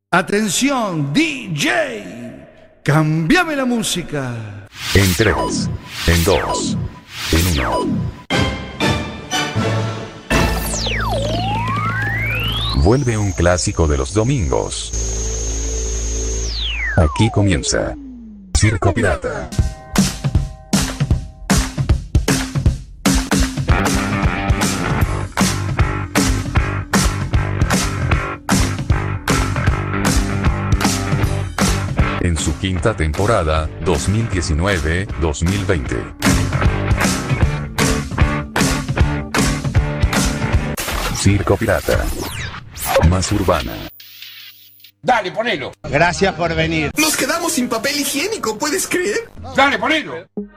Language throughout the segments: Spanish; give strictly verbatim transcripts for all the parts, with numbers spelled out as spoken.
Atención, D J, cámbiame la música. En tres, en dos, en uno. Vuelve un clásico de los domingos. Aquí comienza Circo Pirata. En su quinta temporada, dos mil diecinueve dos mil veinte. Circo Pirata. Más urbana. Dale, ponelo. Gracias por venir. Nos quedamos sin papel higiénico, ¿puedes creer? Dale, ponelo.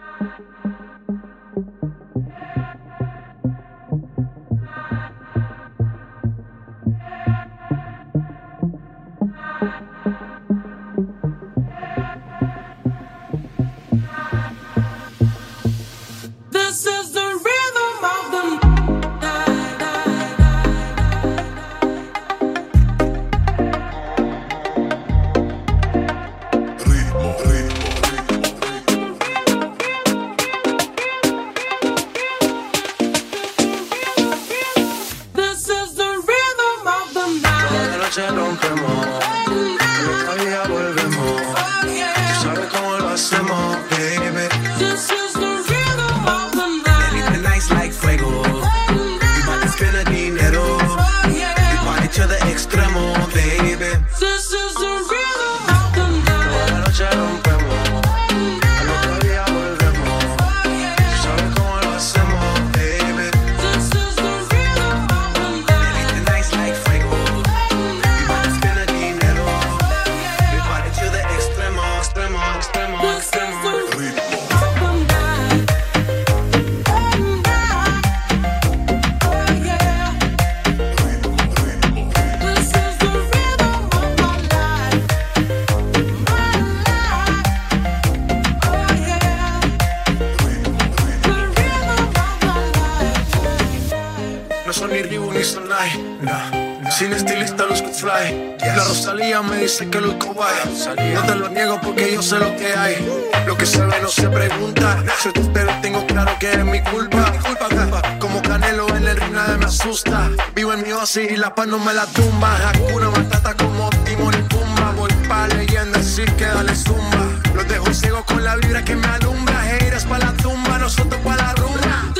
Dice que luzco guay. No te lo niego porque yo sé lo que hay. Lo que se ve no se pregunta. Si te espero tengo claro que es mi culpa. Como Canelo en el ring nadie me asusta. Vivo en mi oasis y la paz no me la tumba. Hakuna Matata como Timón y Pumba. Voy pa' leyenda así que dale zumba. Los dejo ciego con la vibra que me alumbra. Haters pa' la tumba, nosotros pa' la rumba.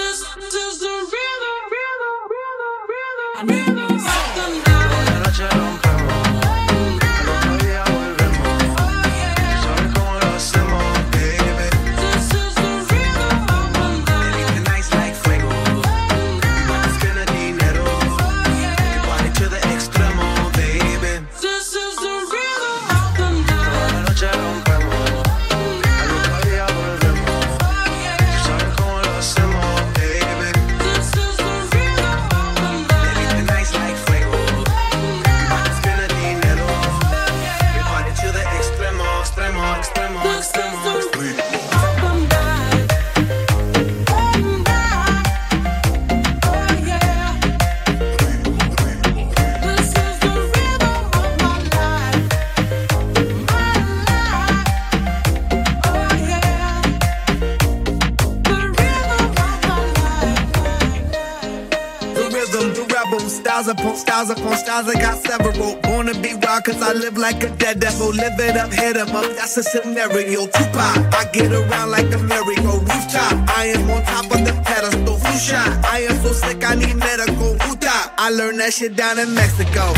Styles upon styles upon styles, I got several. Born to be wild cause I live like a dead devil. Live it up, hit 'em up, that's a scenario. Tupac, I get around like a merry-go rooftop. I am on top of the pedestal, who shot? I am so sick, I need medical. Who thought? I learned that shit down in Mexico.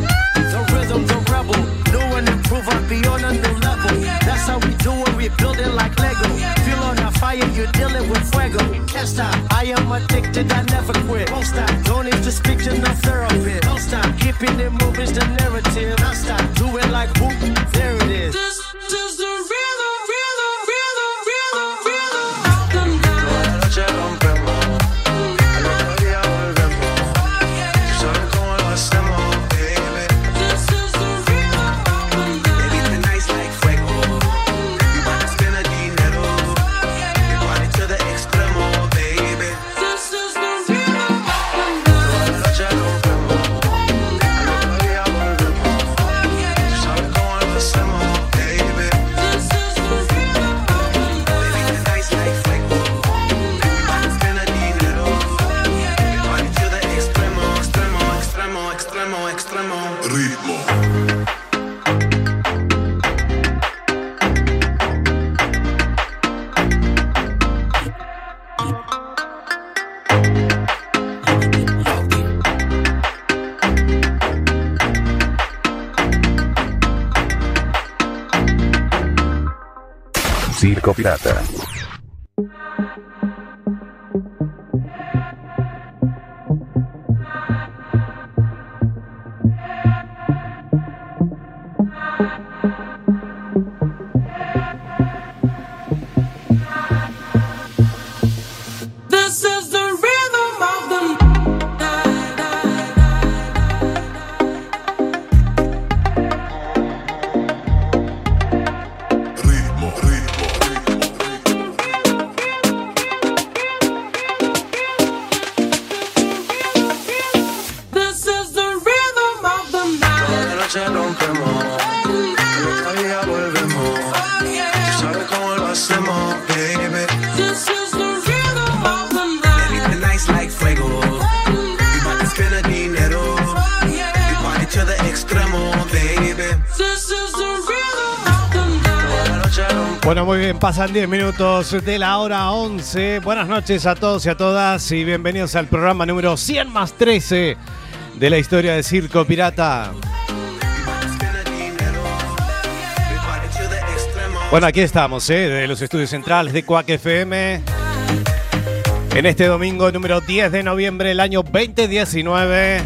The rhythm's a rebel, new and improve, I'll be on a new level. That's how we do it, we build it like Lego. Feel on a fire, you're dealing with fuego. Can't stop, I am addicted, I never quit. Won't stop, don't need to speak to no therapist. Don't stop, keeping it moving's the narrative. Don't stop, do it like whoop, there it is. This, this the rhythm, rhythm, rhythm, rhythm, rhythm of the night. Toda la noche rompemos, al otro día volvemos. Tú sabes cómo lo hacemos, baby. This is the rhythm of the night. Baby, tonight's like fuego. You want to spend a dinero. You want it to the extremo, baby. This is the rhythm of the night. Toda la noche rompemos, al otro día volvemos. extremo. Ritmo. Circo Pirata. Bueno, muy bien, pasan diez minutos de la hora once. Buenas noches a todos y a todas y bienvenidos al programa número cien más trece de la historia de Circo Pirata. Bueno, aquí estamos, ¿eh? De los estudios centrales de Quack F M. En este domingo número diez de noviembre del año veinte diecinueve.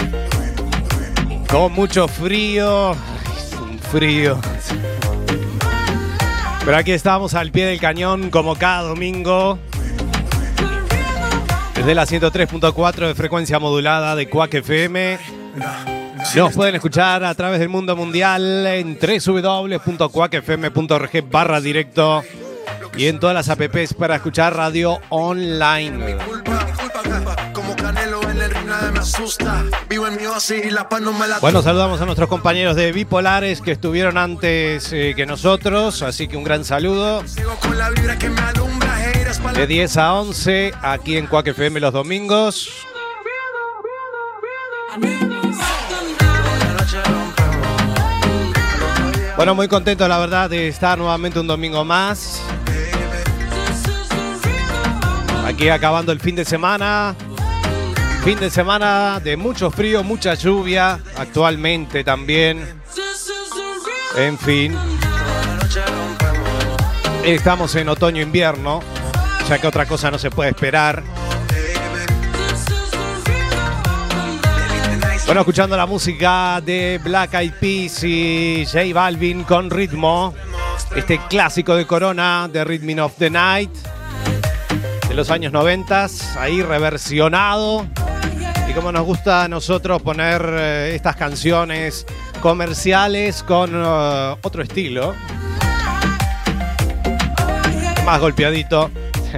Con mucho frío. Ay, un frío. Pero aquí estamos al pie del cañón como cada domingo. Desde la ciento tres punto cuatro de frecuencia modulada de Quack F M. Nos pueden escuchar a través del mundo mundial en doble u doble u doble u punto quack f m punto org barra directo y en todas las apps para escuchar radio online. Bueno, saludamos a nuestros compañeros de Bipolares que estuvieron antes eh, que nosotros, así que un gran saludo. De diez a once aquí en Quack F M los domingos. Bueno, muy contento la verdad de estar nuevamente un domingo más. Aquí acabando el fin de semana. Fin de semana de mucho frío, mucha lluvia, actualmente también. En fin. Estamos en otoño-invierno, ya que otra cosa no se puede esperar. Bueno, escuchando la música de Black Eyed Peas y J Balvin con Ritmo. Este clásico de Corona, The Rhythm of the Night, de los años noventa, ahí reversionado. Y como nos gusta a nosotros poner eh, estas canciones comerciales con uh, otro estilo. Más golpeadito.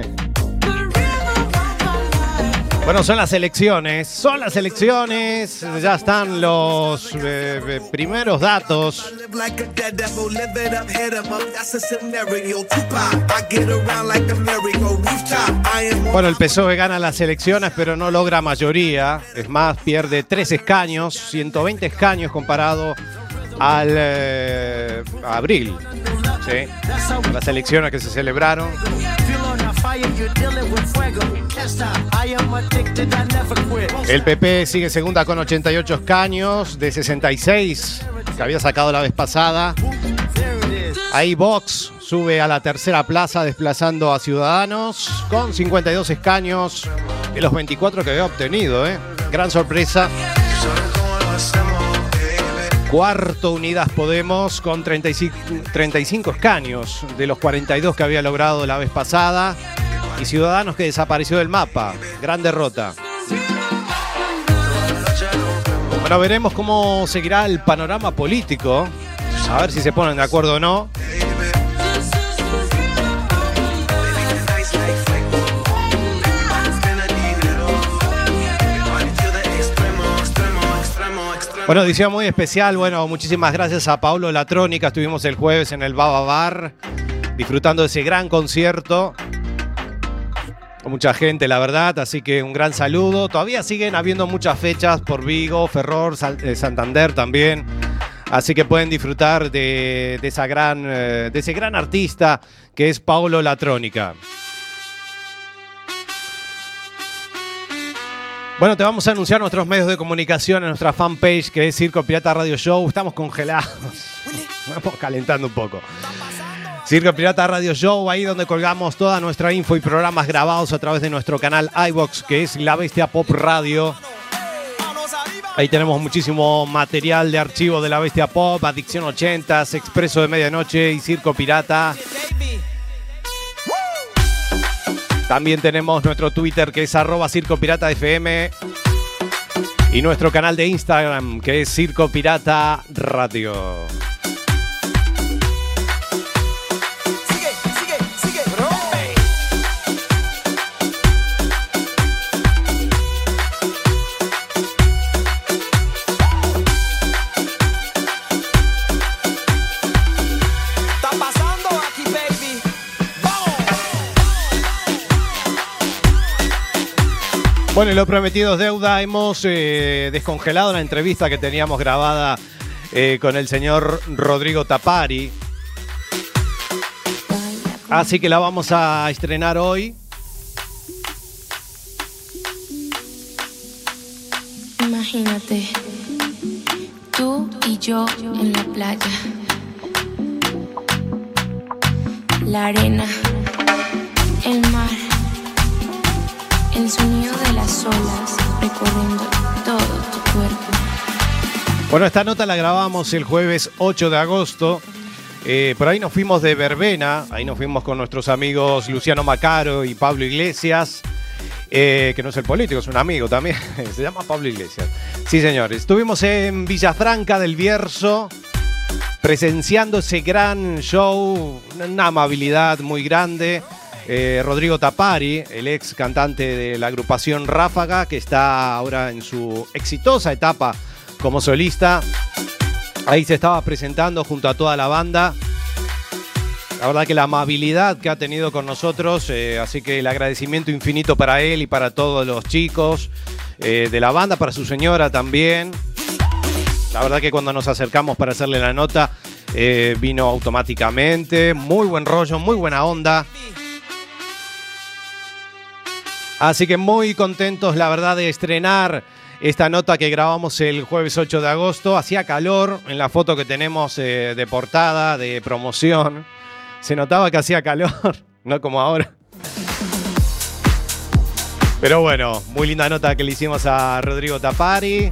Bueno, son las elecciones, son las elecciones, ya están los eh, primeros datos. Bueno, el P S O E gana las elecciones, pero no logra mayoría. Es más, pierde tres escaños, ciento veinte escaños comparado al eh, abril. ¿Sí? Las elecciones que se celebraron. El P P sigue segunda con ochenta y ocho escaños de sesenta y seis que había sacado la vez pasada. Ahí Vox sube a la tercera plaza desplazando a Ciudadanos con cincuenta y dos escaños de los veinticuatro que había obtenido, ¿eh? Gran sorpresa. Cuarto, Unidas Podemos con treinta y cinco, treinta y cinco escaños de los cuarenta y dos que había logrado la vez pasada. Y Ciudadanos que desapareció del mapa. Gran derrota. Bueno, veremos cómo seguirá el panorama político. A ver si se ponen de acuerdo o no. Bueno, edición muy especial. Bueno, muchísimas gracias a Paulo Latrónica. Estuvimos el jueves en el Baba Bar disfrutando de ese gran concierto. mucha gente, la verdad, así que un gran saludo. Todavía siguen habiendo muchas fechas por Vigo, Ferrol, Santander también. Así que pueden disfrutar de, de, esa gran, de ese gran artista que es Paolo Latrónica. Bueno, te vamos a anunciar nuestros medios de comunicación en nuestra fanpage que es Circo Pirata Radio Show. Estamos congelados. Vamos calentando un poco. Circo Pirata Radio Show, ahí donde colgamos toda nuestra info y programas grabados a través de nuestro canal iVox, que es La Bestia Pop Radio. Ahí tenemos muchísimo material de archivo de La Bestia Pop, Adicción ochentas, Expreso de Medianoche y Circo Pirata. También tenemos nuestro Twitter, que es arroba Circo Pirata F M. Y nuestro canal de Instagram, que es Circo Pirata Radio. Bueno, y lo prometido es deuda. Hemos eh, descongelado la entrevista que teníamos grabada eh, con el señor Rodrigo Tapari. Así que la vamos a estrenar hoy. Imagínate, tú y yo en la playa. La arena, el mar. El sonido de las olas recorriendo todo tu cuerpo. Bueno, esta nota la grabamos el jueves ocho de agosto. Eh, por ahí nos fuimos de verbena. Ahí nos fuimos con nuestros amigos Luciano Macaro y Pablo Iglesias. Eh, que no es el político, es un amigo también. Se llama Pablo Iglesias. Sí, señores. Estuvimos en Villafranca del Bierzo presenciando ese gran show. Una amabilidad muy grande. Eh, Rodrigo Tapari, el ex cantante de la agrupación Ráfaga, que está ahora en su exitosa etapa como solista. Ahí se estaba presentando junto a toda la banda. La verdad que la amabilidad que ha tenido con nosotros, eh, así que el agradecimiento infinito para él y para todos los chicos eh, de la banda, para su señora también. La verdad que cuando nos acercamos para hacerle la nota, eh, vino automáticamente. Muy buen rollo, muy buena onda. Así que muy contentos, la verdad, de estrenar esta nota que grabamos el jueves ocho de agosto. Hacía calor en la foto que tenemos eh, de portada, de promoción. Se notaba que hacía calor, no como ahora. Pero bueno, muy linda nota que le hicimos a Rodrigo Tapari.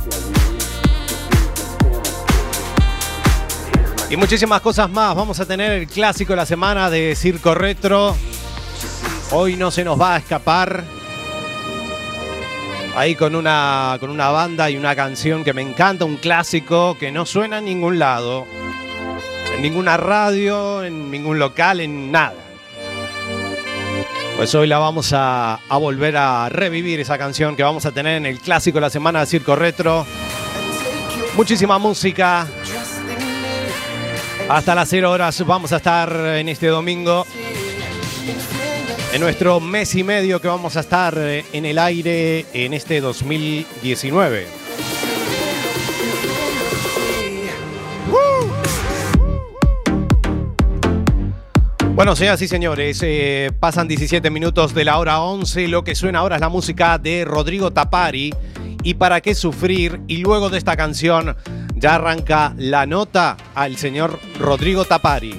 Y muchísimas cosas más. Vamos a tener el clásico de la semana de Circo Retro. Hoy no se nos va a escapar. Ahí con una, con una banda y una canción que me encanta, un clásico que no suena en ningún lado. En ninguna radio, en ningún local, en nada. Pues hoy la vamos a, a volver a revivir, esa canción que vamos a tener en el clásico de la semana de Circo Retro. Muchísima música. Hasta las cero horas vamos a estar en este domingo. En nuestro mes y medio que vamos a estar en el aire en este dos mil diecinueve. Bueno, señoras y señores, eh, pasan diecisiete minutos de la hora once. Lo que suena ahora es la música de Rodrigo Tapari. ¿Y para qué sufrir? Y luego de esta canción ya arranca la nota al señor Rodrigo Tapari.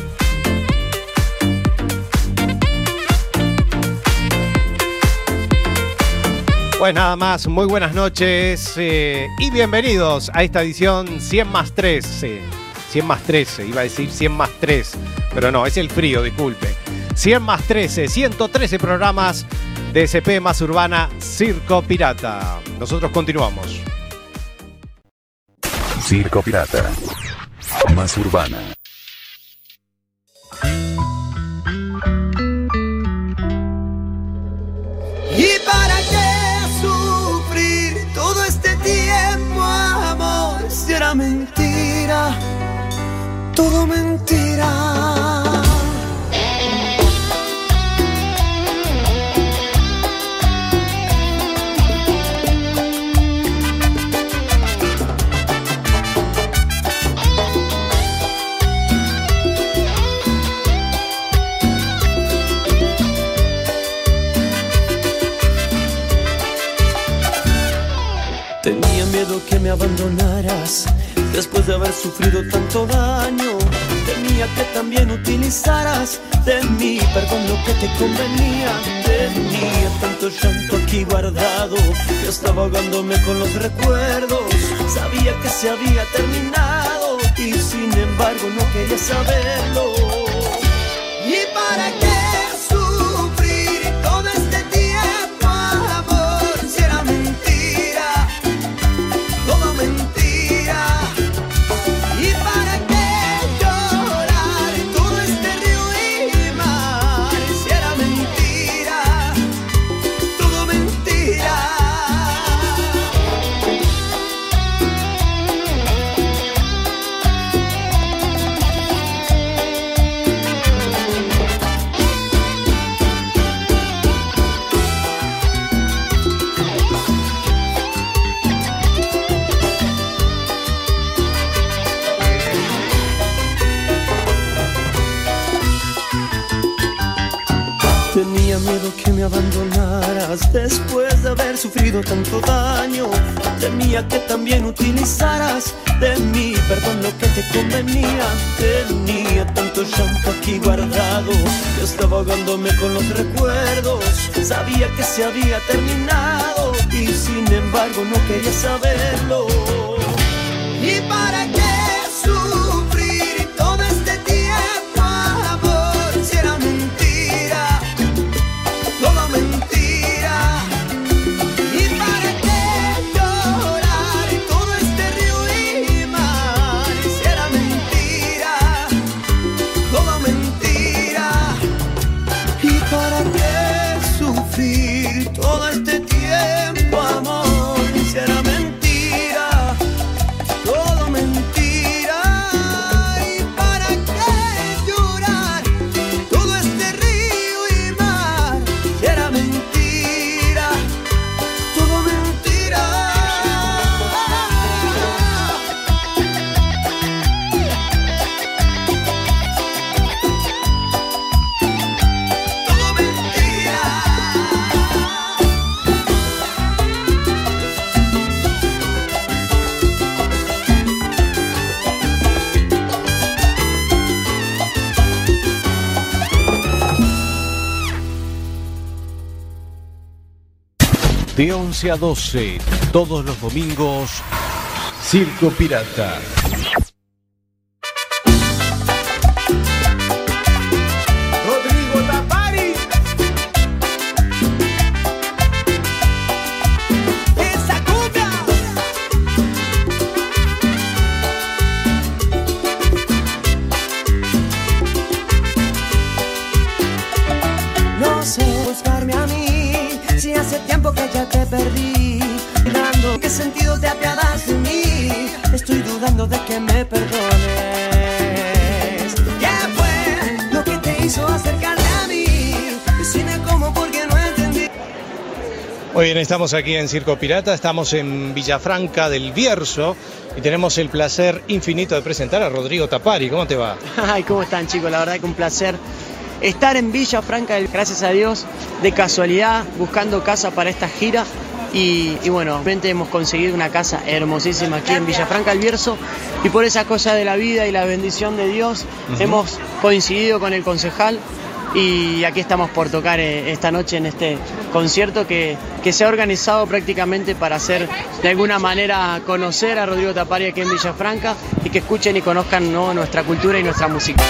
Pues nada más, muy buenas noches eh, y bienvenidos a esta edición cien más trece. cien más trece, iba a decir cien más tres, pero no, es el frío, disculpe. cien más trece, ciento trece programas de S P más Urbana, Circo Pirata. Nosotros continuamos. Circo Pirata, más Urbana. ¿Y para qué sufrir todo este tiempo, amor? Si era mentira, todo mentira. abandonaras después de haber sufrido tanto daño. Temía que también utilizaras de mí, perdón, lo que te convenía. Tenía tanto llanto aquí guardado que estaba ahogándome con los recuerdos. Sabía que se había terminado y sin embargo no quería saberlo. ¿Y para qué sufrir todo este tiempo, amor? Si era mentira, todo mentira. ¿Y para qué llorar todo este río y mar? Si era mentira, todo mentira. Tenía miedo que me abandonaras después de haber sufrido tanto daño. Temía que también utilizaras de mí, perdón, lo que te convenía. Tenía tanto llanto aquí guardado que estaba ahogándome con los recuerdos. Sabía que se había terminado y sin embargo no quería saberlo. ¿Y para qué sufrir todo este tiempo, amor? Si era mentira, todo mentira. ¿Y para qué llorar todo este río y mar? Si era mentira, todo mentira. ¿Y para qué sufrir todo este tiempo, amor? Si era mentira, todo mentira. ¿Y para qué llorar todo este río y mar? Si era mentira, todo mentira. Todo mentira. De once a doce, todos los domingos, Circo Pirata. Rodrigo Tapari. Esa cumbia. No sé buscarme a mí, si hace tiempo que ya te perdí. Dando qué sentido te apiadas de mí. Estoy dudando de que me perdones. ¿Qué fue lo que te hizo acercarte a mí? Decime cómo, porque no entendí. Muy bien, estamos aquí en Circo Pirata, estamos en Villafranca del Bierzo y tenemos el placer infinito de presentar a Rodrigo Tapari. ¿Cómo te va? Ay, ¿cómo están, chicos? La verdad que un placer estar en Villafranca, gracias a Dios, de casualidad, buscando casa para esta gira. Y, y bueno, realmente hemos conseguido una casa hermosísima aquí en Villafranca del Bierzo. Y por esa cosa de la vida y la bendición de Dios, uh-huh, hemos coincidido con el concejal. Y aquí estamos por tocar esta noche en este concierto que, que se ha organizado prácticamente para hacer de alguna manera conocer a Rodrigo Tapari aquí en Villafranca y que escuchen y conozcan, ¿no?, nuestra cultura y nuestra música.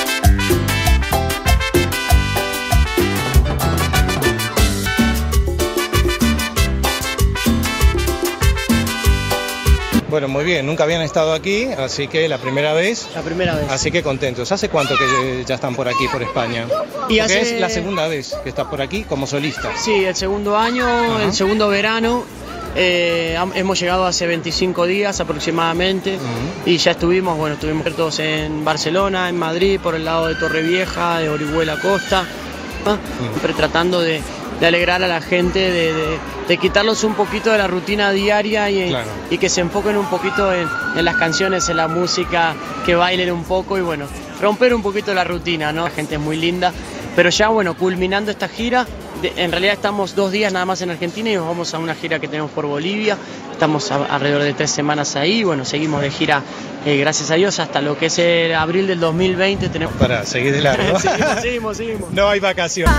Bueno, muy bien, nunca habían estado aquí, así que la primera vez. La primera vez. Así que contentos. ¿Hace cuánto que ya están por aquí, por España? Y hace... es la segunda vez que estás por aquí como solista. Sí, el segundo año, ajá, el segundo verano. Eh, hemos llegado hace veinticinco días aproximadamente, uh-huh, y ya estuvimos, bueno, estuvimos todos en Barcelona, en Madrid, por el lado de Torrevieja, de Orihuela Costa, ¿no? Uh-huh. Siempre tratando de, de alegrar a la gente, de, de, de quitarlos un poquito de la rutina diaria y, claro, y que se enfoquen un poquito en, en las canciones, en la música, que bailen un poco y bueno, romper un poquito la rutina, ¿no? La gente es muy linda, pero ya bueno, culminando esta gira, de, en realidad estamos dos días nada más en Argentina y nos vamos a una gira que tenemos por Bolivia. Estamos a, alrededor de tres semanas ahí. Bueno, seguimos de gira, eh, gracias a Dios, hasta lo que es el abril del dos mil veinte. Tenemos... Para seguir de largo. seguimos, seguimos, seguimos. No hay vacaciones.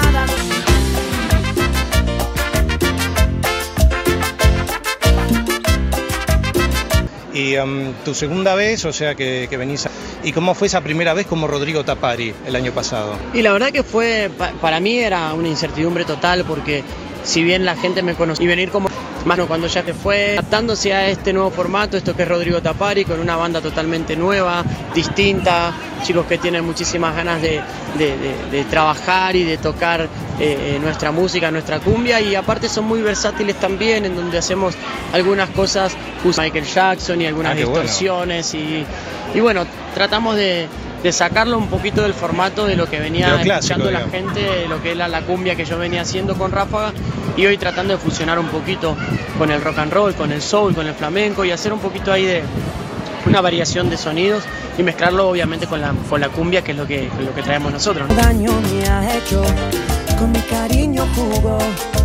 Y um, tu segunda vez, o sea que, que venís a... ¿Y cómo fue esa primera vez como Rodrigo Tapari el año pasado? Y la verdad que fue, pa, para mí era una incertidumbre total, porque si bien la gente me conocía y venir como mano cuando ya te fue adaptándose a este nuevo formato, esto que es Rodrigo Tapari, con una banda totalmente nueva, distinta, chicos que tienen muchísimas ganas de, de, de, de trabajar y de tocar eh, nuestra música, nuestra cumbia, y aparte son muy versátiles también, en donde hacemos algunas cosas, usa Michael Jackson y algunas ah, distorsiones, bueno. y, y bueno, tratamos de de sacarlo un poquito del formato de lo que venía de lo clásico, escuchando digamos. la gente, lo que es la, la cumbia que yo venía haciendo con Ráfaga, y hoy tratando de fusionar un poquito con el rock and roll, con el soul, con el flamenco, y hacer un poquito ahí de una variación de sonidos y mezclarlo obviamente con la, con la cumbia, que es lo que, lo que traemos nosotros, ¿no? Daño me ha hecho, con mi cariño jugó,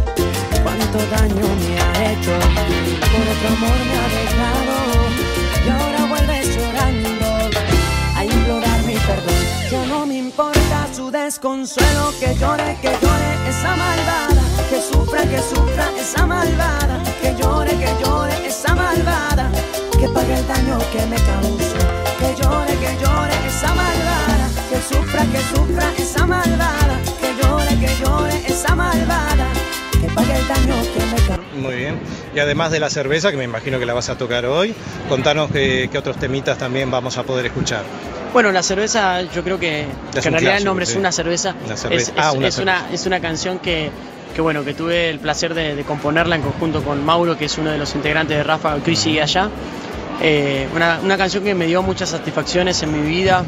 cuánto daño me ha hecho, por otro amor me ha dejado, y ahora vuelve llorando a implorar mi perdón. Ya no me importa su desconsuelo, que llore, que llore esa malvada, que sufra, que sufra esa malvada, que llore, que llore esa malvada, que pague el daño que me causó, que llore, que llore esa malvada, que sufra, que sufra esa malvada, que llore, que llore esa malvada, que pague el daño que me causó. Muy bien. Y además de la cerveza, que me imagino que la vas a tocar hoy, contanos qué, qué otros temitas también vamos a poder escuchar. Bueno, la cerveza, yo creo que, que en realidad clásico, el nombre sí. es una cerveza. Una cerveza. Es, ah, es, una, es, cerveza. Una, es una canción que, que, bueno, que tuve el placer de, de componerla en conjunto con Mauro, que es uno de los integrantes de Ráfaga, que hoy sigue allá. Eh, una, una canción que me dio muchas satisfacciones en mi vida,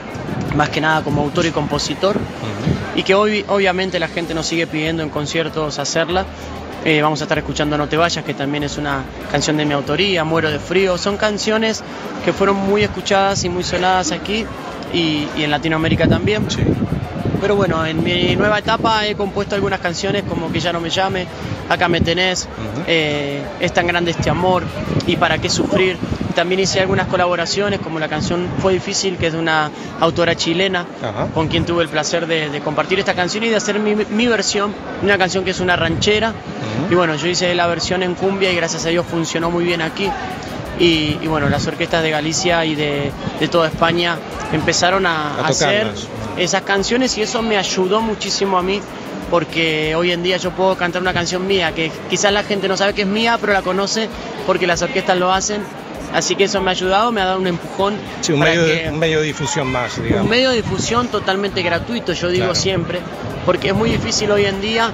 más que nada como autor y compositor, uh-huh. y que hoy obviamente la gente nos sigue pidiendo en conciertos hacerla. Eh, vamos a estar escuchando No te vayas, que también es una canción de mi autoría, Muero de frío. Son canciones que fueron muy escuchadas y muy sonadas aquí y, y en Latinoamérica también. Sí. Pero bueno, en mi nueva etapa he compuesto algunas canciones como Que ya no me llame, Acá me tenés, uh-huh. eh, Es tan grande este amor y Para qué sufrir. También hice algunas colaboraciones, como la canción Fue difícil, que es de una autora chilena, uh-huh. con quien tuve el placer de, de compartir esta canción y de hacer mi, mi versión, una canción que es una ranchera. Uh-huh. Y bueno, yo hice la versión en cumbia y gracias a Dios funcionó muy bien aquí. Y, y bueno, las orquestas de Galicia y de, de toda España empezaron a, a hacer esas canciones, y eso me ayudó muchísimo a mí, porque hoy en día yo puedo cantar una canción mía, que quizás la gente no sabe que es mía, pero la conoce porque las orquestas lo hacen. Así que eso me ha ayudado, me ha dado un empujón. Sí, un, para medio, que, de, un medio de difusión más, digamos. Un medio de difusión totalmente gratuito, yo digo claro. siempre, porque es muy difícil hoy en día,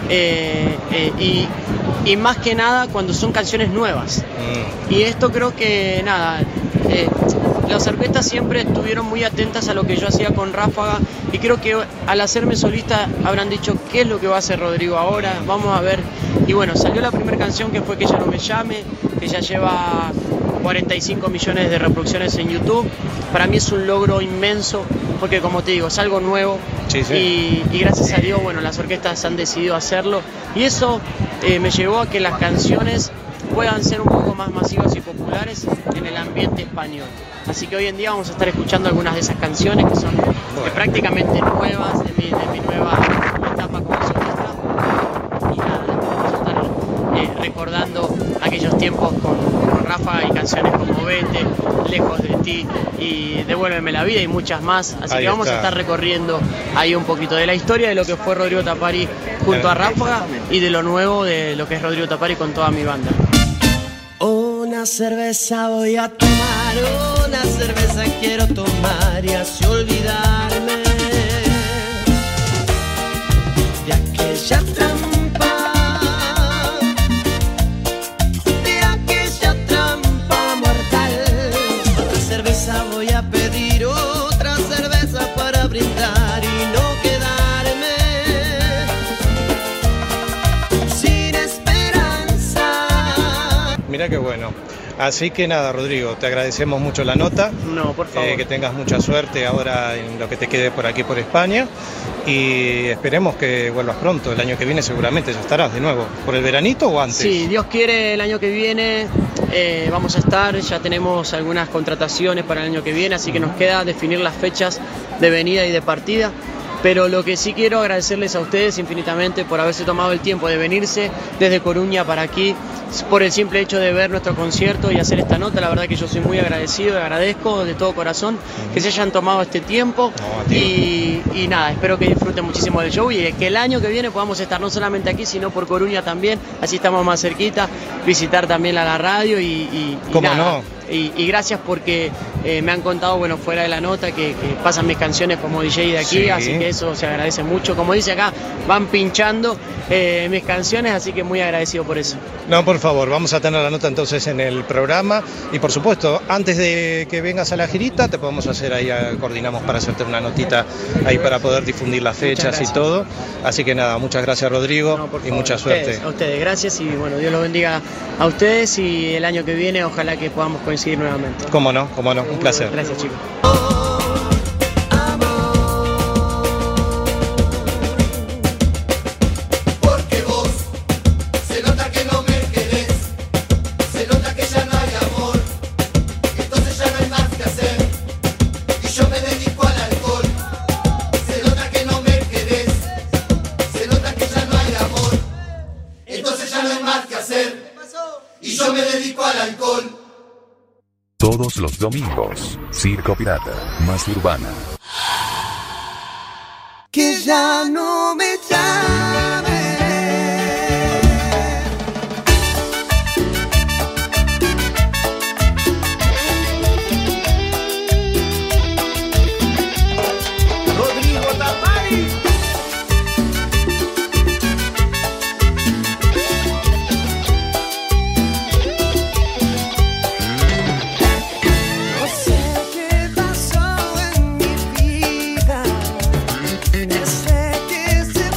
eh, eh, y, y más que nada cuando son canciones nuevas. Mm. Y esto creo que, nada, eh, las orquestas siempre estuvieron muy atentas a lo que yo hacía con Ráfaga, y creo que al hacerme solista habrán dicho, ¿qué es lo que va a hacer Rodrigo ahora? Vamos a ver. Y bueno, salió la primera canción, que fue Que ya no me llame, que ya lleva cuarenta y cinco millones de reproducciones en YouTube. Para mí es un logro inmenso, porque como te digo, es algo nuevo. Sí, sí. Y, y gracias a Dios, bueno, las orquestas han decidido hacerlo, y eso eh, me llevó a que las canciones puedan ser un poco más masivas y populares en el ambiente español. Así que hoy en día vamos a estar escuchando algunas de esas canciones que son bueno. eh, prácticamente nuevas de mi, de mi nueva etapa como solista. Y nada, vamos a estar eh, recordando aquellos tiempos con, con Ráfaga y canciones como Vete, Lejos de ti y Devuélveme la vida y muchas más. Así ahí que vamos está. a estar recorriendo ahí un poquito de la historia de lo que fue Rodrigo Tapari junto a Ráfaga y de lo nuevo de lo que es Rodrigo Tapari con toda mi banda. Una cerveza voy a tomar, una cerveza quiero tomar y así olvidarme de aquella trampa, de aquella trampa mortal. Otra cerveza voy a pedir, otra cerveza para brindar y no quedarme sin esperanza. Mira qué bueno. Así que nada, Rodrigo, te agradecemos mucho la nota. No, por favor. Eh, que tengas mucha suerte ahora en lo que te quede por aquí, por España. Y esperemos que vuelvas pronto. El año que viene seguramente ya estarás de nuevo. ¿Por el veranito o antes? Sí, Dios quiere, el año que viene eh, vamos a estar. Ya tenemos algunas contrataciones para el año que viene, así que nos queda definir las fechas de venida y de partida. Pero lo que sí quiero agradecerles a ustedes infinitamente por haberse tomado el tiempo de venirse desde Coruña para aquí, por el simple hecho de ver nuestro concierto y hacer esta nota. La verdad que yo soy muy agradecido y agradezco de todo corazón que se hayan tomado este tiempo. No, y, y nada, espero que disfruten muchísimo del show y que el año que viene podamos estar no solamente aquí, sino por Coruña también, así estamos más cerquita, visitar también la, la radio y, y, y ¿Cómo nada. no? Y, y gracias porque eh, me han contado, bueno, fuera de la nota, que, que pasan mis canciones como D J de aquí, sí. Así que eso se agradece mucho. Como dice acá, van pinchando eh, mis canciones, así que muy agradecido por eso. No, por favor, vamos a tener la nota entonces en el programa. Y por supuesto, antes de que vengas a la girita, te podemos hacer ahí, coordinamos para hacerte una notita ahí para poder difundir las fechas y todo. Así que nada, muchas gracias, Rodrigo, no, y mucha suerte. A ustedes, a ustedes, gracias y bueno, Dios los bendiga a ustedes y el año que viene ojalá que podamos coincidir nuevamente. Cómo no, cómo no, un placer. Gracias, chicos. Porque vos se nota que no me querés, se nota que ya no hay amor, entonces ya no hay más que hacer y yo me dedico al alcohol. Se nota que no me querés, se nota que ya no hay amor, entonces ya no hay más que hacer y yo me dedico al alcohol. Todos los domingos, Circo Pirata, más urbana. Que ya no me llame. Rodrigo Tapari. No sé qué pasó en mi vida, sé que se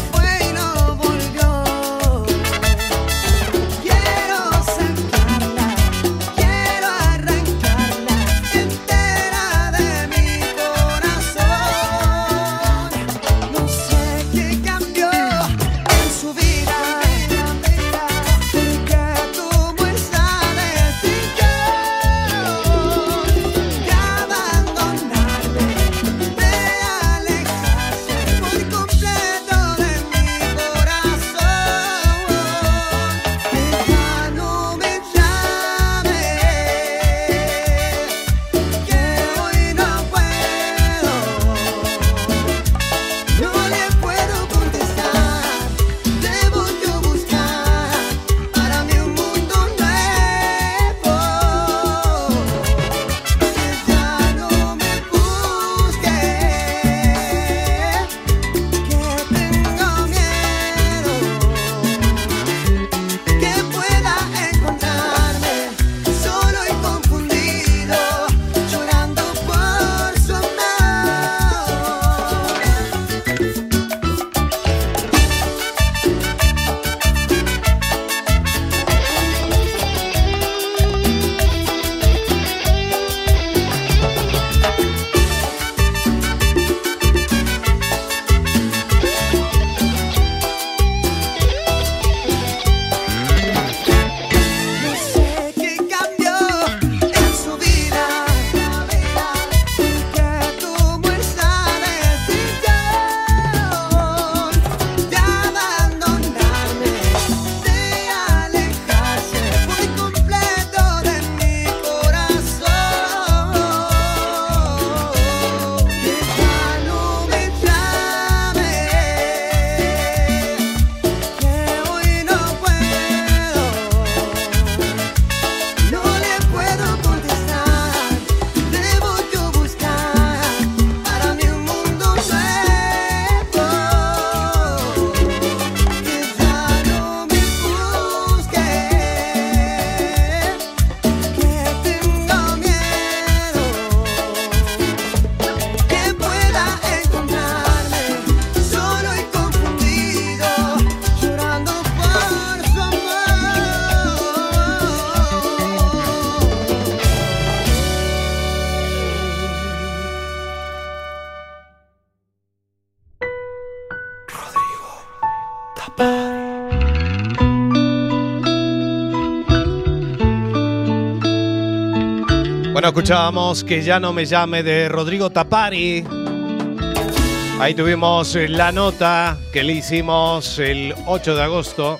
Bueno, escuchábamos Que ya no me llame de Rodrigo Tapari. Ahí tuvimos la nota que le hicimos el ocho de agosto.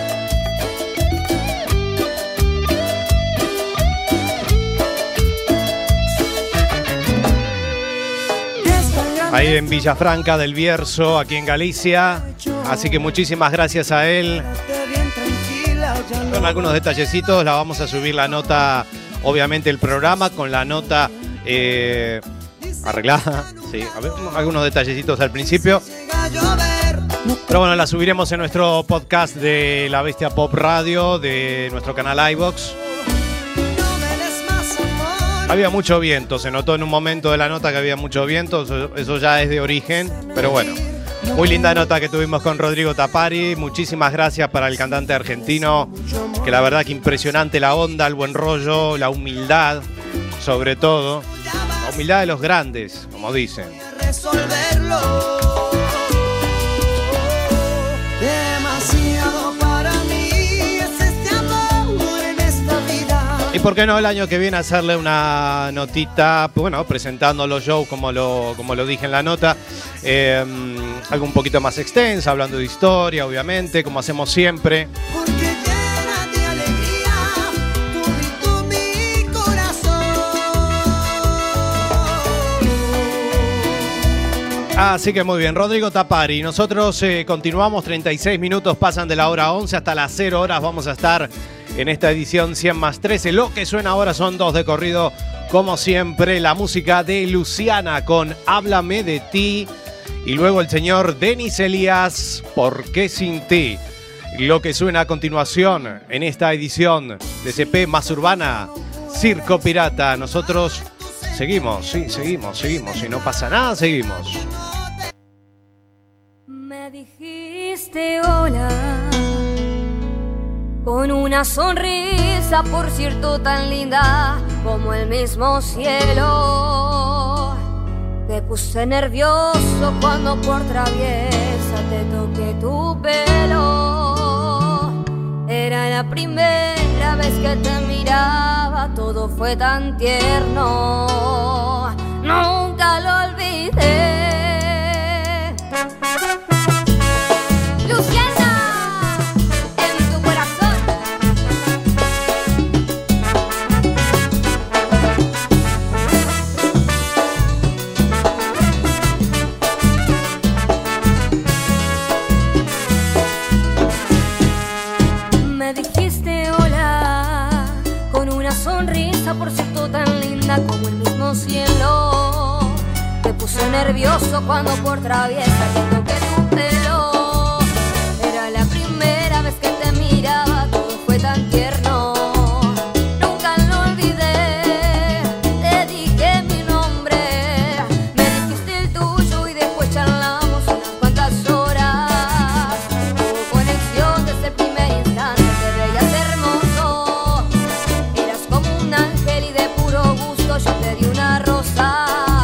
Ahí en Villafranca del Bierzo, aquí en Galicia. Así que muchísimas gracias a él. Con algunos detallecitos, la vamos a subir la nota, obviamente el programa, con la nota eh, arreglada. Sí, a ver, algunos detallecitos al principio. Pero bueno, la subiremos en nuestro podcast de La Bestia Pop Radio, de nuestro canal iVox. Había mucho viento, se notó en un momento de la nota que había mucho viento, eso, eso ya es de origen, pero bueno, muy linda nota que tuvimos con Rodrigo Tapari. Muchísimas gracias para el cantante argentino, que la verdad que impresionante la onda, el buen rollo, la humildad, sobre todo, la humildad de los grandes, como dicen. Resolverlo. Demasiado para mí es este amor en esta vida. Y por qué no el año que viene hacerle una notita, bueno, presentando los shows como lo, como lo dije en la nota, eh, algo un poquito más extensa, hablando de historia, obviamente, como hacemos siempre. Porque llena de alegría tú y tú mi corazón. Así que muy bien, Rodrigo Tapari. Nosotros eh, continuamos, treinta y seis minutos pasan de la hora once hasta las cero horas. Vamos a estar en esta edición cien más trece. Lo que suena ahora son dos de corrido, como siempre, la música de Luciana con Háblame de ti. Y luego el señor Denis Elías, ¿Por qué sin ti? Lo que suena a continuación en esta edición de C P Más Urbana, Circo Pirata. Nosotros seguimos, sí, seguimos, seguimos. Si no pasa nada, seguimos. Me dijiste hola con una sonrisa, por cierto, tan linda como el mismo cielo. Te puse nervioso cuando por traviesa te toqué tu pelo. Era la primera vez que te miraba, todo fue tan tierno, nunca lo olvidé. Luciana, en tu corazón. Me dijiste hola con una sonrisa, por cierto, tan linda como el mismo cielo. Te puse nervioso cuando por traviesa te toqué tu pelo. Era la primera vez que te miraba, todo fue tan tierno, nunca lo olvidé. Te dije mi nombre, me dijiste el tuyo y después charlamos unas cuantas horas. Hubo conexión desde el primer instante, te veías hermoso. Eras como un ángel y de puro gusto yo te di una rosa.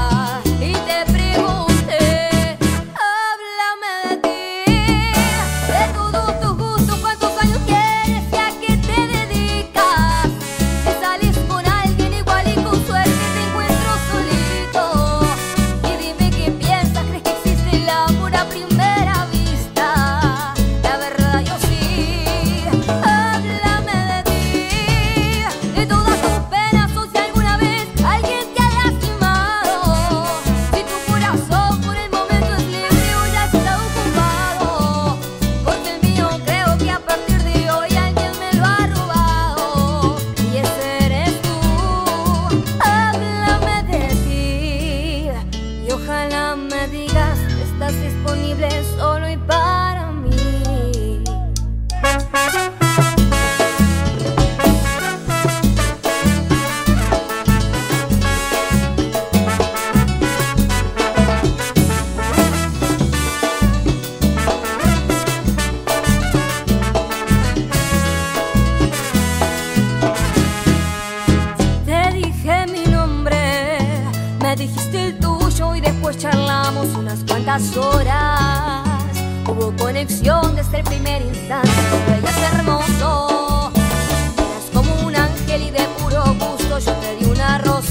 Horas. Hubo conexión desde el primer instante, tú veías hermoso. Eras como un ángel y de puro gusto yo te di una rosa.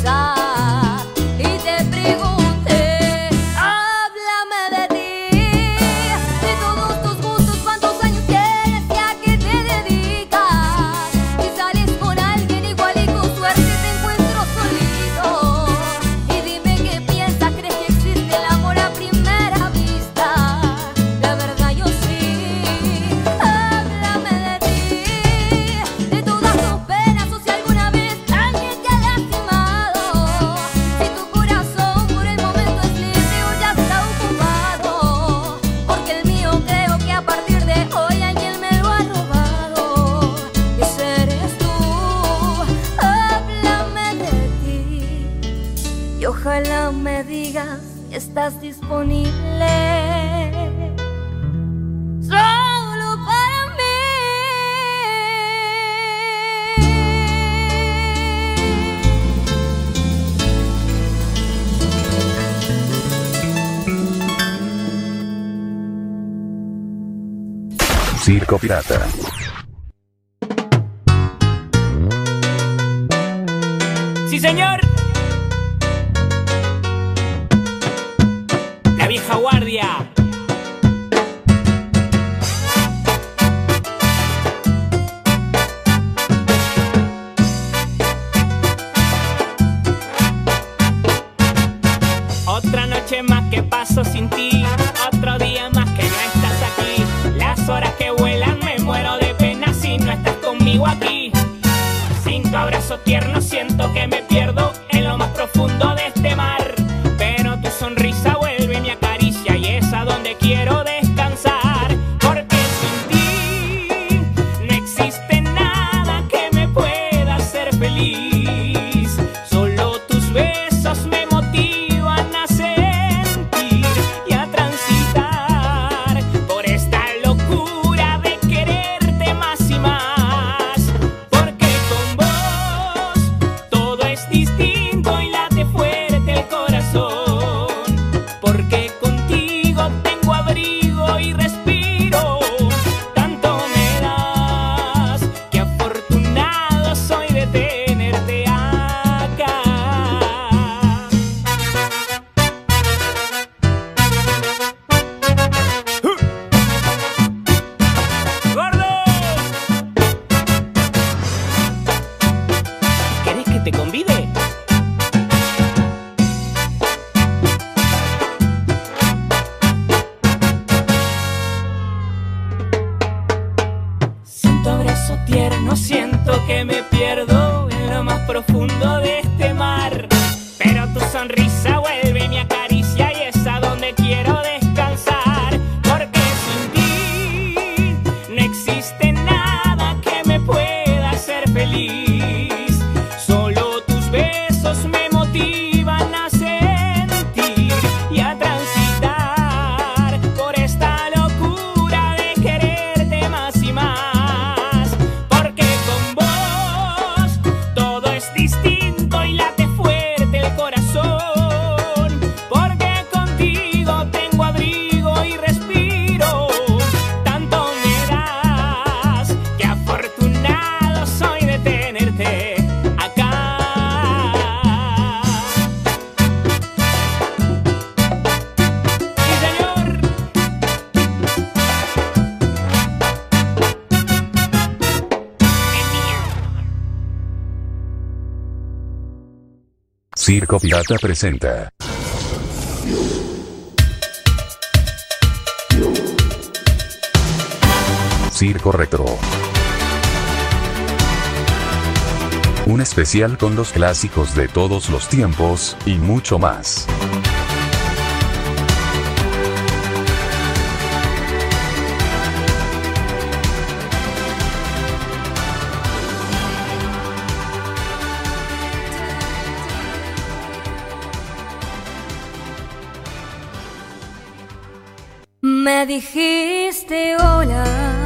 pasar y te pregunté, háblame de ti, de todos tus gustos, cuántos años tienes y a qué te dedicas. Si sales con alguien igual y con suerte te encuentro solito. Y dime qué piensas, ¿crees que existe el amor a primera vista? La verdad yo sí. Háblame de ti, de todas tus penas o si alguna vez alguien te ha lastimado. Si tu corazón por el momento es libre o ya está ocupado, porque el mío creo que a partir de hoy alguien me lo ha robado. Y ese eres tú. Háblame de ti y ojalá me digas que estás disponible solo para mí. Circo Pirata. Sí, señor. La vieja guardia. Otra noche más que paso sin ti, otro día más que no estás aquí. Las horas que vuelan me muero de pena si no estás conmigo aquí. Sin tu abrazo tierno siento que me pierdo en lo más profundo de este mar. Pero tu sonrisa vuelve mi acaricia y es a donde quiero descansar. Porque sin ti no existe nada que me pueda hacer feliz. Solo tus besos me motivan a sentir y a transitar por esta locura de quererte más y más. Porque con vos todo es distinto y late fuerte el corazón. Porque contigo tengo abrigo y respiro. Tanto me das que afortunado soy de tenerte acá. ¡Gordo! ¿Querés que te convide? Sin tu abrazo tierno siento que me pierdo en lo más profundo de este mar. Pero tu sonrisa vuelve mi acaricia y es a donde quiero descansar. Porque sin ti no existe nada que me pueda hacer feliz. Solo tus besos me motivan a sentir y a transitar por esta locura de quererte más y más. Porque con vos todo es distinto y late fuerte el corazón. Porque contigo tengo abrigo y respiro. Tanto me das que afortunado soy de tenerte acá. Sí, señor. Es mía. Circo Pirata presenta. Circo Retro. Un especial con los clásicos de todos los tiempos, y mucho más. Me dijiste hola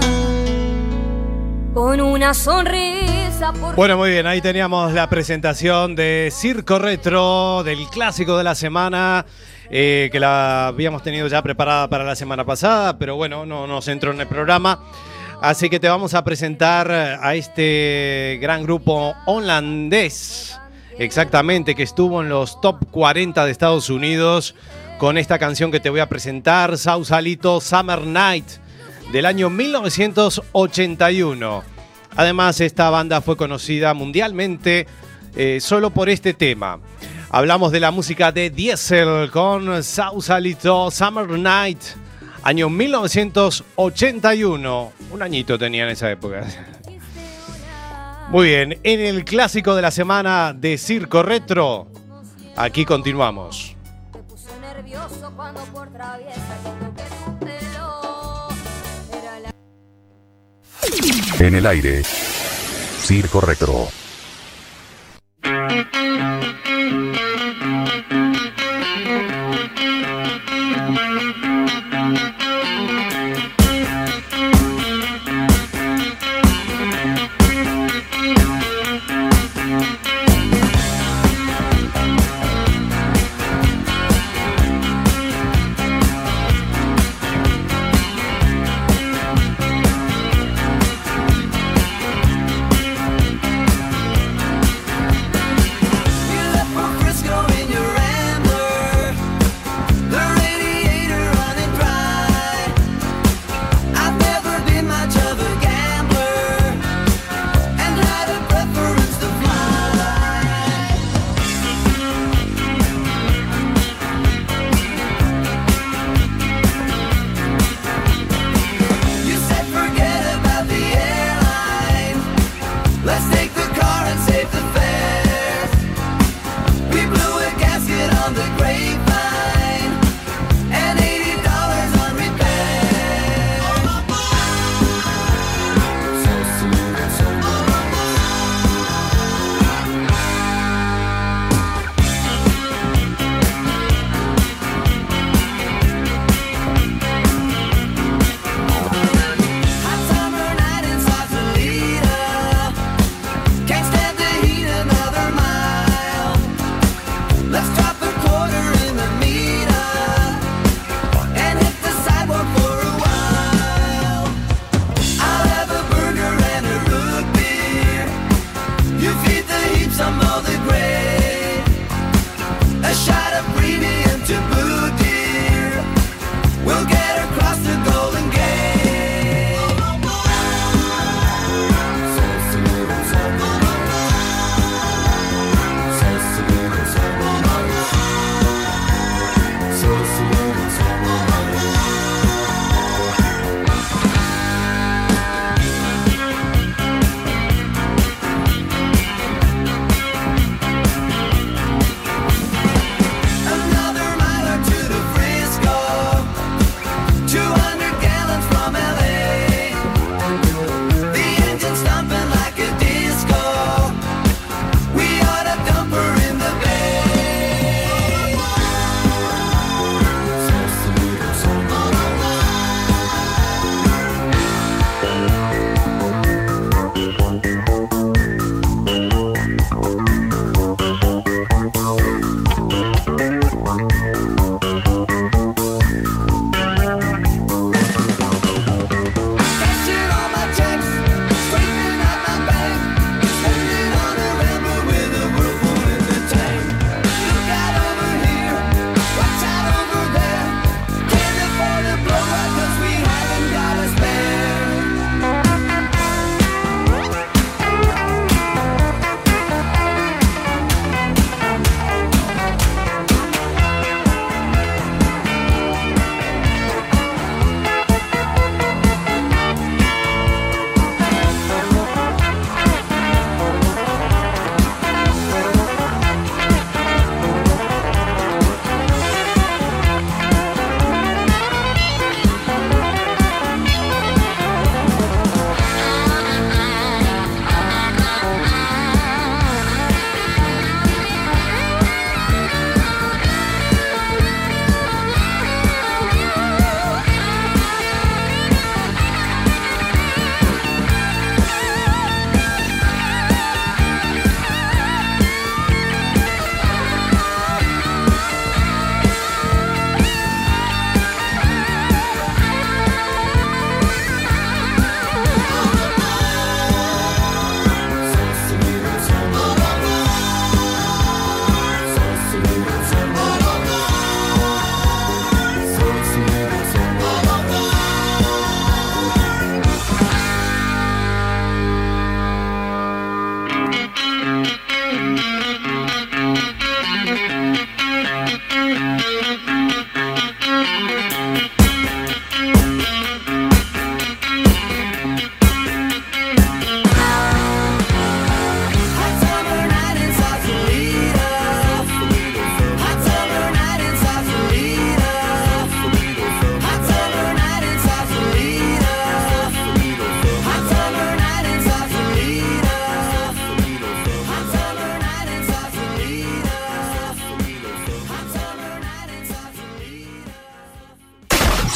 con una sonrisa por... Bueno, muy bien, ahí teníamos la presentación de Circo Retro, del clásico de la semana, eh, que la habíamos tenido ya preparada para la semana pasada, pero bueno, no nos entró en el programa. Así que te vamos a presentar a este gran grupo holandés exactamente, que estuvo en los top cuarenta de Estados Unidos con esta canción que te voy a presentar, Sausalito Summer Night, del año mil novecientos ochenta y uno. Además, esta banda fue conocida mundialmente eh, solo por este tema. Hablamos de la música de Diesel con Sausalito Summer Night, año mil novecientos ochenta y uno. Un añito tenía en esa época. Muy bien, en el clásico de la semana de Circo Retro, aquí continuamos. En el aire, Circo Retro.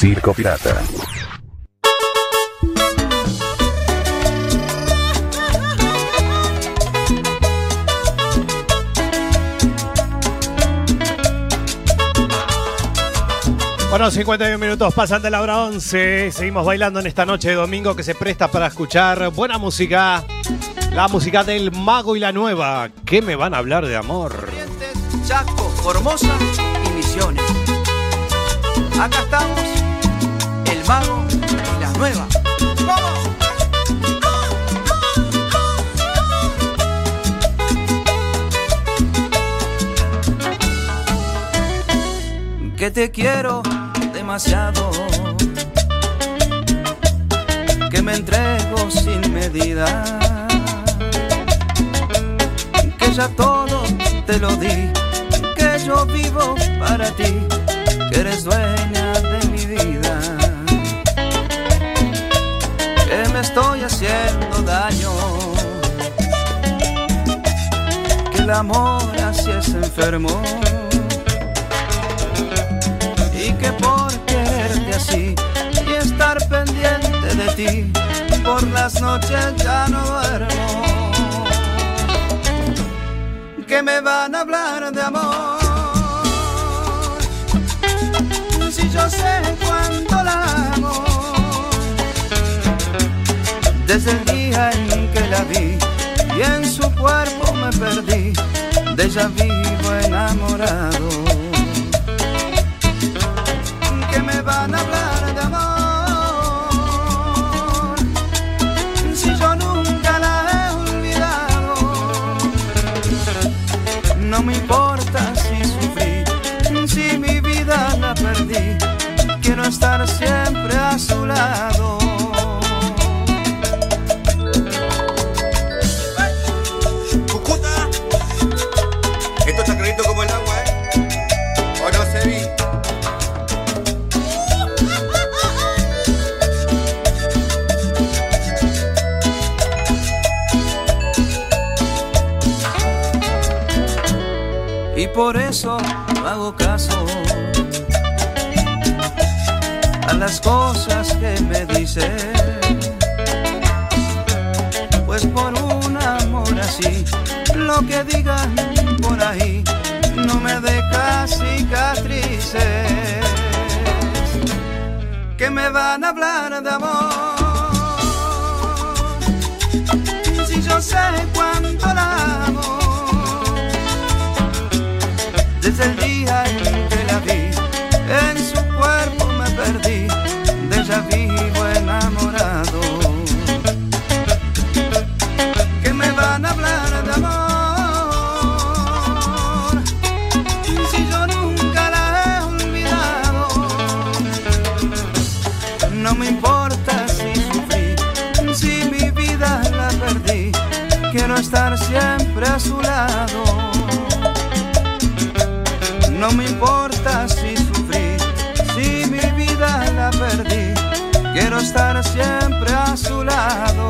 Circo Pirata. Bueno, cincuenta y un minutos pasan de la hora once. Seguimos bailando en esta noche de domingo que se presta para escuchar buena música. La música del Mago y la Nueva. ¿Qué me van a hablar de amor? Chaco, Formosa y Misiones. Acá estamos, el Mago y la Nueva. Que te quiero demasiado, que me entrego sin medida, que ya todo te lo di, que yo vivo para ti, que eres dueña de mi vida, que me estoy haciendo daño, que el amor así es enfermo, y que por quererte así y estar pendiente de ti, por las noches ya no duermo. Que me van a hablar de amor, si yo sé cuánto la amo, desde el día en que la vi y en su cuerpo me perdí, de ella vivo enamorado. Que me van a hablar de amor, si yo nunca la he olvidado. No me importa si sufrí, si mi vida la perdí, quiero estar siempre a su lado. Cúcuta, esto está clarito como el agua, ¿eh? ¿O no se vi? Y por eso no hago caso a las cosas que me dicen, pues por un amor así, lo que digan por ahí no me deja cicatrices. Que me van a hablar de amor, si yo sé cuánto la amo, desde el día en que la vi, en su cuerpo me perdí, de ella vivo enamorado. Que me van a hablar de amor, si yo nunca la he olvidado. No me importa si sufrí, si mi vida la perdí, quiero estar siempre a su lado. No me importa si sufrí, si mi vida la perdí, quiero estar siempre a su lado.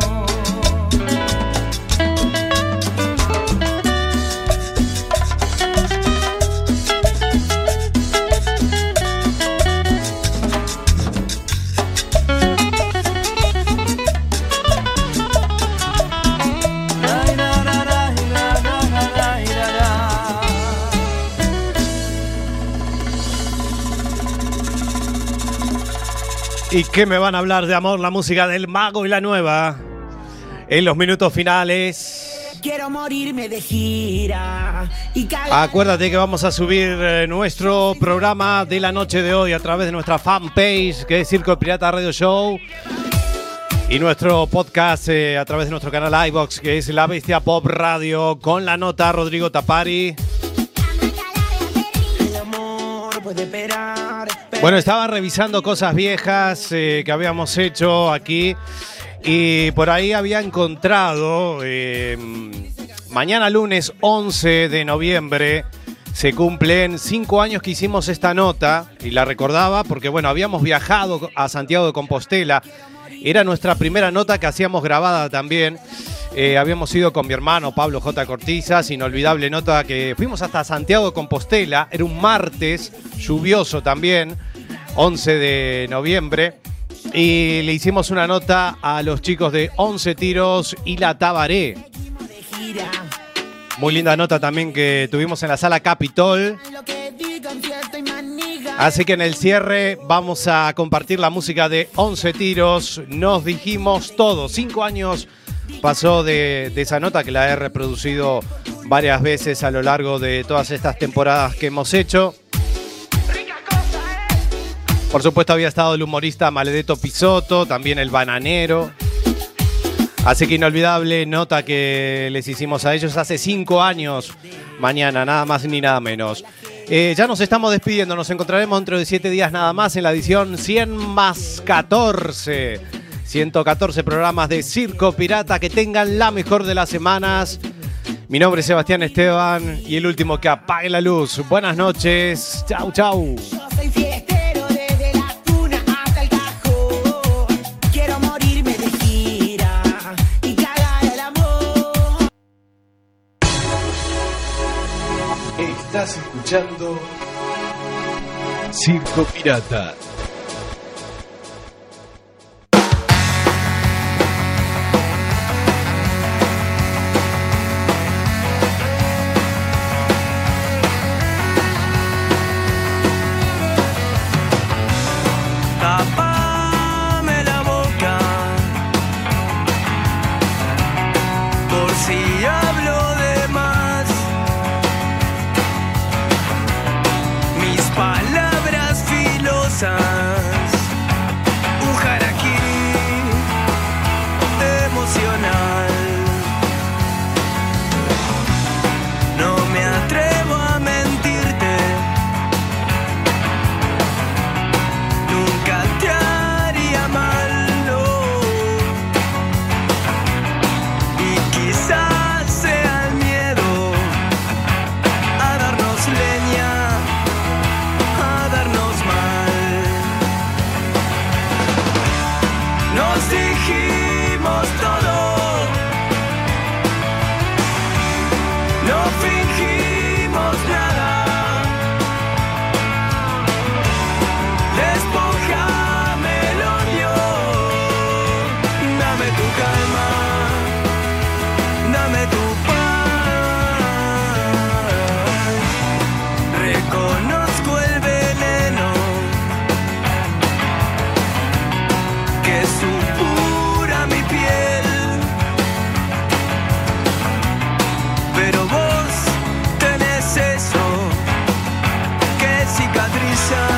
¿Y qué me van a hablar de amor? La música del Mago y la Nueva. En los minutos finales. Quiero morirme de gira. Y acuérdate que vamos a subir eh, nuestro programa de la noche de hoy a través de nuestra fanpage, que es Circo Pirata Radio Show. Y nuestro podcast eh, a través de nuestro canal iVox, que es La Bestia Pop Radio, con la nota Rodrigo Tapari. el amor puede esperar. Bueno, estaba revisando cosas viejas eh, que habíamos hecho aquí y por ahí había encontrado, eh, mañana lunes once de noviembre se cumplen cinco años que hicimos esta nota y la recordaba porque, bueno, habíamos viajado a Santiago de Compostela, era nuestra primera nota que hacíamos grabada también. Eh, habíamos ido con mi hermano Pablo J. Cortizas, inolvidable nota que fuimos hasta Santiago de Compostela, era un martes, lluvioso también, once de noviembre. Y le hicimos una nota a los chicos de once Tiros y La Tabaré. Muy linda nota también que tuvimos en la Sala Capitol. Así que en el cierre vamos a compartir la música de once Tiros. Nos dijimos todo. Cinco años pasó de, de esa nota que la he reproducido varias veces a lo largo de todas estas temporadas que hemos hecho. Por supuesto había estado el humorista Maledetto Pisotto, también el bananero. Así que inolvidable nota que les hicimos a ellos hace cinco años. Mañana, nada más ni nada menos. Eh, ya nos estamos despidiendo, nos encontraremos dentro de siete días nada más en la edición cien más catorce. ciento catorce programas de Circo Pirata, que tengan la mejor de las semanas. Mi nombre es Sebastián Esteban y el último que apague la luz. Buenas noches, chau chau. Soy fiestero desde la cuna hasta el cajón. Quiero morirme de gira y cagar el amor. Estás escuchando Circo Pirata. Tapame la boca por si hablo de más. Mis palabras filosas, un harakiri emocional. No me atrevo a mentirte, nunca te haría mal, no. Y quizás sea el miedo a darnos leña, a darnos mal. Nos dijimos todo, no fingimos nada. Despójame el odio, dame tu calma, dame tu paz. Reconozco el veneno que supura mi piel, pero vos tenés eso que cicatriza